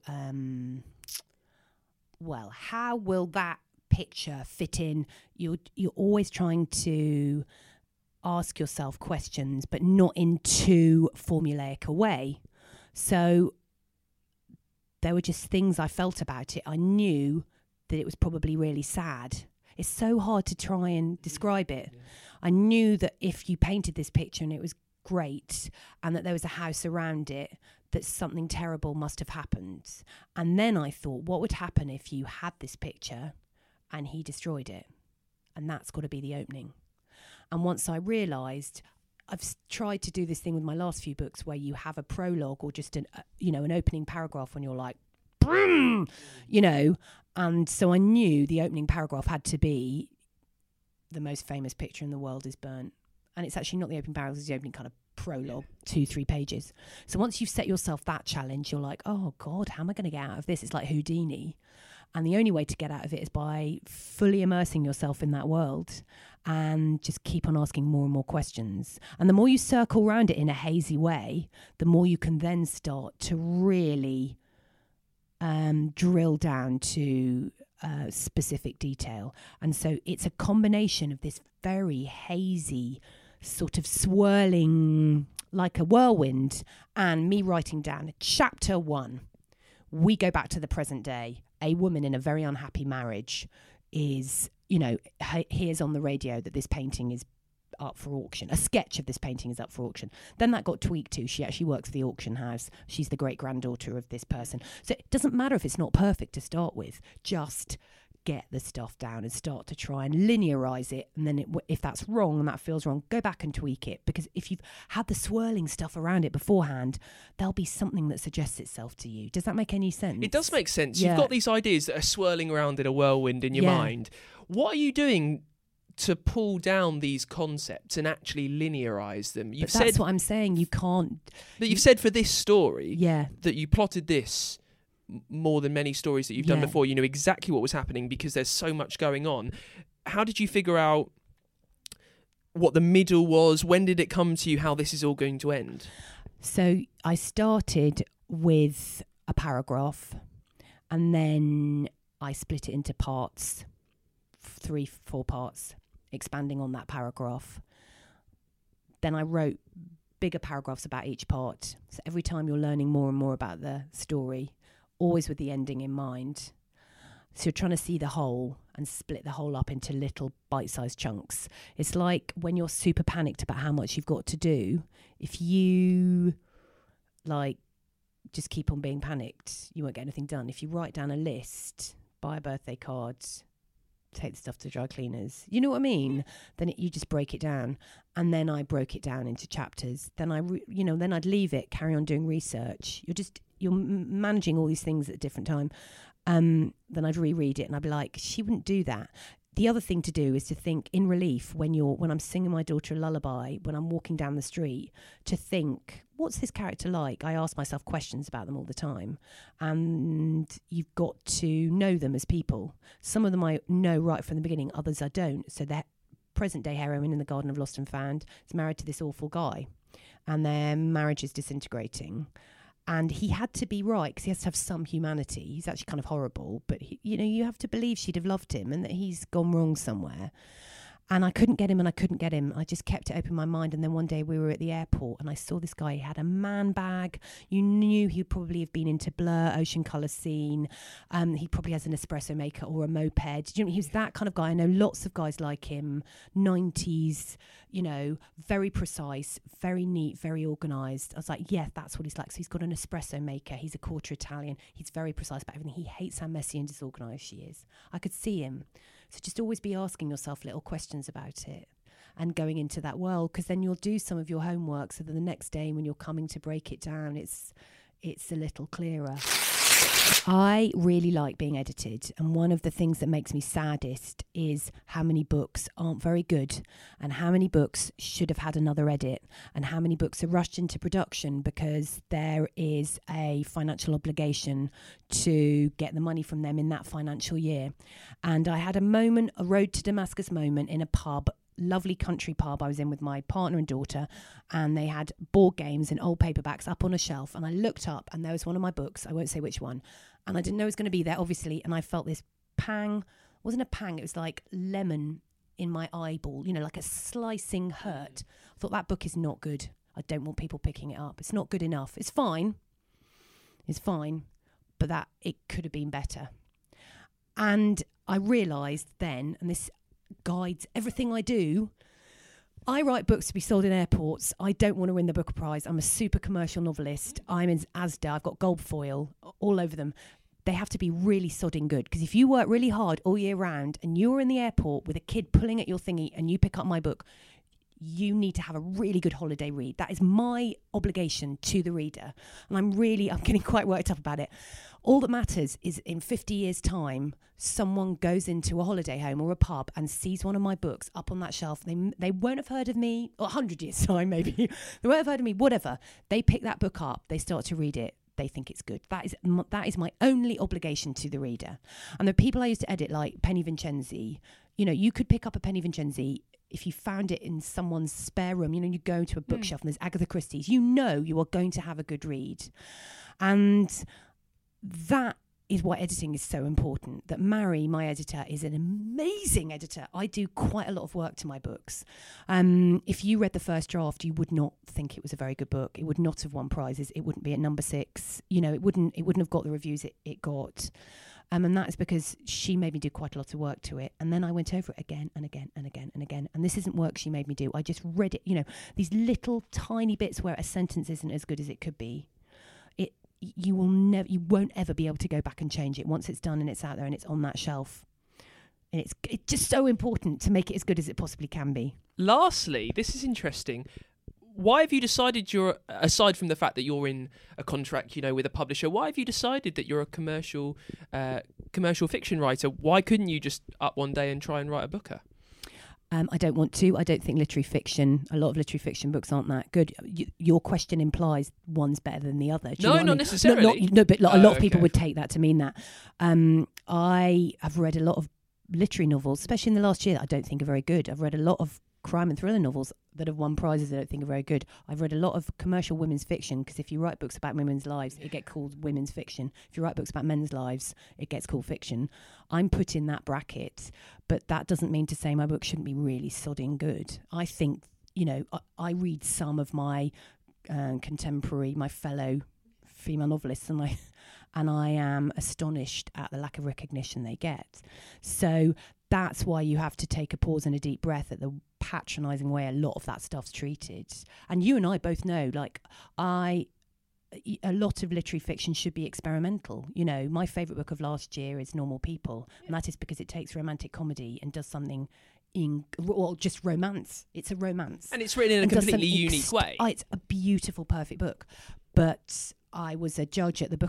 how will that picture fit in? You're always trying to ask yourself questions, but not in too formulaic a way. So there were just things I felt about it. I knew that it was probably really sad. It's so hard to try and describe it. Yeah. I knew that if you painted this picture and it was great, and that there was a house around it, that something terrible must have happened. And then I thought, what would happen if you had this picture and he destroyed it? And that's got to be the opening. And once I realised, I've tried to do this thing with my last few books where you have a prologue or just an opening paragraph when you're like, and so I knew the opening paragraph had to be the most famous picture in the world is burnt. And it's actually not the opening paragraph, it's the opening kind of prologue, 2-3 pages. So once you've set yourself that challenge, you're like, oh God, how am I going to get out of this? It's like Houdini. And the only way to get out of it is by fully immersing yourself in that world and just keep on asking more and more questions. And the more you circle around it in a hazy way, the more you can then start to really drill down to specific detail. And so it's a combination of this very hazy, sort of swirling, like a whirlwind, and me writing down chapter 1. We go back to the present day. A woman in a very unhappy marriage is, hears on the radio that this painting is up for auction. A sketch of this painting is up for auction. Then that got tweaked to she actually works for the auction house. She's the great-granddaughter of this person. So it doesn't matter if it's not perfect to start with. Just get the stuff down and start to try and linearize it. And then if that's wrong and that feels wrong, go back and tweak it. Because if you've had the swirling stuff around it beforehand, there'll be something that suggests itself to you. Does that make any sense? It does make sense. Yeah. You've got these ideas that are swirling around in a whirlwind in your mind. What are you doing to pull down these concepts and actually linearize them? But that's what I'm saying. You can't. But you've said for this story Yeah. that you plotted this more than many stories that you've done before. You knew exactly what was happening because there's so much going on. How did you figure out what the middle was? When did it come to you how this is all going to end? So I started with a paragraph and then I split it into parts, 3-4 parts, expanding on that paragraph. Then I wrote bigger paragraphs about each part. So every time you're learning more and more about the story, always with the ending in mind. So you're trying to see the whole and split the whole up into little bite-sized chunks. It's like when you're super panicked about how much you've got to do. If you just keep on being panicked, you won't get anything done. If you write down a list, buy a birthday card, take the stuff to dry cleaners, you know what I mean? Then you just break it down. And then I broke it down into chapters. Then then I'd leave it, carry on doing research. You're managing all these things at a different time. Then I'd reread it and I'd be like, she wouldn't do that. The other thing to do is to think in relief when I'm singing my daughter a lullaby, when I'm walking down the street, to think, what's this character like? I ask myself questions about them all the time. And you've got to know them as people. Some of them I know right from the beginning, others I don't. So that present day heroine in The Garden of Lost and Found is married to this awful guy. And their marriage is disintegrating. And he had to be right because he has to have some humanity. He's actually kind of horrible, but you have to believe she'd have loved him and that he's gone wrong somewhere. And I couldn't get him. I just kept it open in my mind. And then one day we were at the airport and I saw this guy. He had a man bag. You knew he'd probably have been into Blur, Ocean Colour Scene. He probably has an espresso maker or a moped. He was that kind of guy. I know lots of guys like him, 90s, very precise, very neat, very organised. I was like, yeah, that's what he's like. So he's got an espresso maker. He's a quarter Italian. He's very precise about everything. He hates how messy and disorganised she is. I could see him. So just always be asking yourself little questions about it and going into that world, because then you'll do some of your homework so that the next day when you're coming to break it down, it's a little clearer. I really like being edited, and one of the things that makes me saddest is how many books aren't very good and how many books should have had another edit and how many books are rushed into production because there is a financial obligation to get the money from them in that financial year. And I had a road to Damascus moment in a pub, lovely country pub I was in with my partner and daughter, and they had board games and old paperbacks up on a shelf, and I looked up and there was one of my books, I won't say which one, and I didn't know it was going to be there obviously, and I felt this pang. It wasn't a pang, it was like lemon in my eyeball, like a slicing hurt. I thought, that book is not good. I don't want people picking it up. It's not good enough. It's fine, but that it could have been better. And I realised then, and this guides everything I do, I write books to be sold in airports. I don't want to win the Booker Prize. I'm a super commercial novelist. I'm in Asda. I've got gold foil all over them. They have to be really sodding good, because if you work really hard all year round and you're in the airport with a kid pulling at your thingy and you pick up my book, you need to have a really good holiday read. That is my obligation to the reader. And I'm getting quite worked up about it. All that matters is in 50 years' time, someone goes into a holiday home or a pub and sees one of my books up on that shelf. They won't have heard of me, or 100 years' time maybe. They won't have heard of me, whatever. They pick that book up, they start to read it. They think it's good. That is my only obligation to the reader. And the people I used to edit, like Penny Vincenzi, you could pick up a Penny Vincenzi if you found it in someone's spare room. You go to a bookshelf and there's Agatha Christie's. You are going to have a good read. And that is why editing is so important. That Mary, my editor, is an amazing editor. I do quite a lot of work to my books. If you read the first draft, you would not think it was a very good book. It would not have won prizes. It wouldn't be at number 6. You know, it wouldn't have got the reviews it got. And that is because she made me do quite a lot of work to it. And then I went over it again and again and again and again. And this isn't work she made me do. I just read it, you know, these little tiny bits where a sentence isn't as good as it could be. You won't ever be able to go back and change it once it's done and it's out there and it's on that shelf. And it's just so important to make it as good as it possibly can be. Lastly, this is interesting. Why have you decided aside from the fact that you're in a contract, you know, with a publisher, why have you decided that you're a commercial fiction writer? Why couldn't you just up one day and try and write a booker? I don't want to. I don't think a lot of literary fiction books aren't that good. Your question implies one's better than the other. No, not necessarily. No, but a lot of people would take that to mean that. I have read a lot of literary novels, especially in the last year, that I don't think are very good. I've read a lot of crime and thriller novels that have won prizes I don't think are very good. I've read a lot of commercial women's fiction, because if you write books about women's lives, it gets called women's fiction. If you write books about men's lives, it gets called fiction. I'm put in that bracket, but that doesn't mean to say my book shouldn't be really sodding good. I think, you know, I read some of my contemporary, my fellow female novelists, and I am astonished at the lack of recognition they get. So that's why you have to take a pause and a deep breath at the patronising way a lot of that stuff's treated. And you and I both know, like, a lot of literary fiction should be experimental. You know, my favourite book of last year is Normal People, and that is because it takes romantic comedy and does something just romance. It's a romance. And it's written in a completely unique way. It's a beautiful, perfect book. But I was a judge at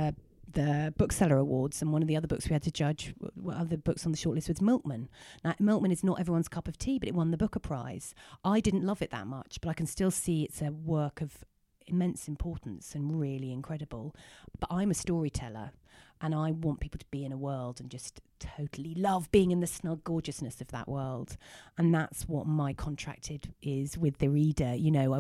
the Bookseller Awards, and one of the other books we had to judge, other books on the shortlist, was Milkman. Now, Milkman is not everyone's cup of tea, but it won the Booker Prize. I didn't love it that much, but I can still see it's a work of immense importance and really incredible. But I'm a storyteller, and I want people to be in a world and just totally love being in the snug gorgeousness of that world. And that's what my contracted is with the reader. You know,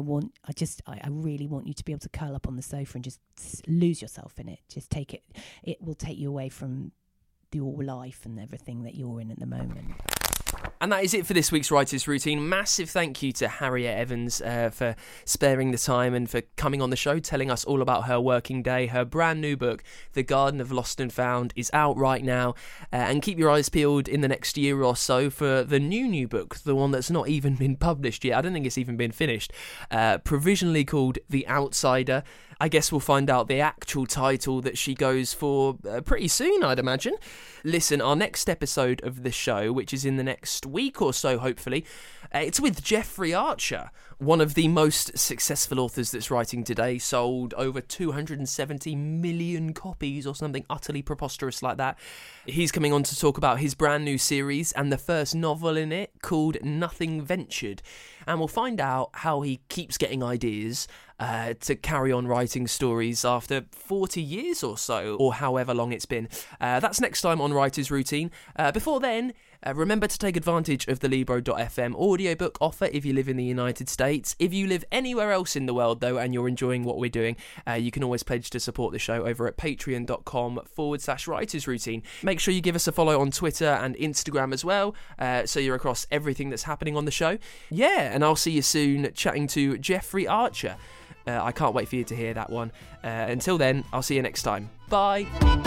I really want you to be able to curl up on the sofa and just lose yourself in it. Just take it. It will take you away from your life and everything that you're in at the moment. And that is it for this week's Writer's Routine. Massive thank you to Harriet Evans for sparing the time and for coming on the show, telling us all about her working day. Her brand new book, The Garden of Lost and Found, is out right now. And keep your eyes peeled in the next year or so for the new book, the one that's not even been published yet. I don't think it's even been finished. Provisionally called The Outsider. I guess we'll find out the actual title that she goes for pretty soon, I'd imagine. Listen, our next episode of the show, which is in the next week or so, hopefully, it's with Jeffrey Archer, one of the most successful authors that's writing today, sold over 270 million copies or something utterly preposterous like that. He's coming on to talk about his brand new series and the first novel in it, called Nothing Ventured. And we'll find out how he keeps getting ideas to carry on writing stories after 40 years or so, or however long it's been. That's next time on Writer's Routine. Before then, remember to take advantage of the Libro.fm audiobook offer if you live in the United States. If you live anywhere else in the world, though, and you're enjoying what we're doing, you can always pledge to support the show over at patreon.com/Writer's Routine. Make sure you give us a follow on Twitter and Instagram as well, so you're across everything that's happening on the show. Yeah, and I'll see you soon chatting to Jeffrey Archer. I can't wait for you to hear that one. Until then, I'll see you next time. Bye.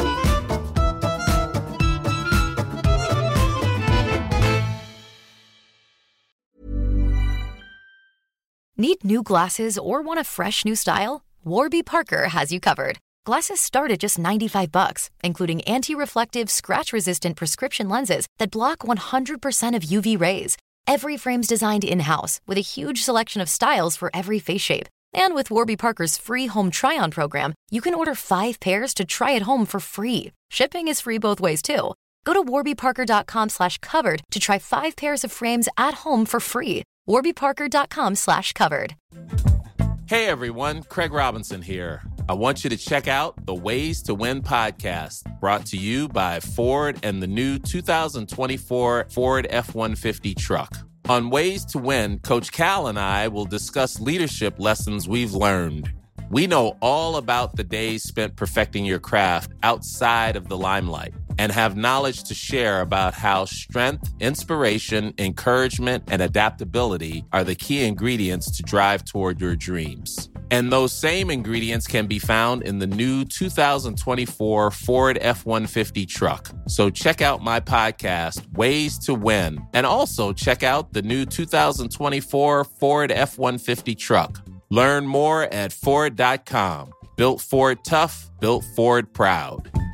Need new glasses or want a fresh new style? Warby Parker has you covered. Glasses start at just $95, including anti-reflective, scratch-resistant prescription lenses that block 100% of UV rays. Every frame's designed in-house with a huge selection of styles for every face shape. And with Warby Parker's free home try-on program, you can order 5 pairs to try at home for free. Shipping is free both ways, too. Go to warbyparker.com/covered to try 5 pairs of frames at home for free. warbyparker.com/covered. Hey everyone, Craig Robinson here. I want you to check out the Ways to Win podcast, brought to you by Ford and the new 2024 Ford F-150 truck. On Ways to Win, Coach Cal and I will discuss leadership lessons we've learned. We know all about the days spent perfecting your craft outside of the limelight and have knowledge to share about how strength, inspiration, encouragement, and adaptability are the key ingredients to drive toward your dreams. And those same ingredients can be found in the new 2024 Ford F-150 truck. So check out my podcast, Ways to Win, and also check out the new 2024 Ford F-150 truck. Learn more at Ford.com. Built Ford tough, built Ford proud.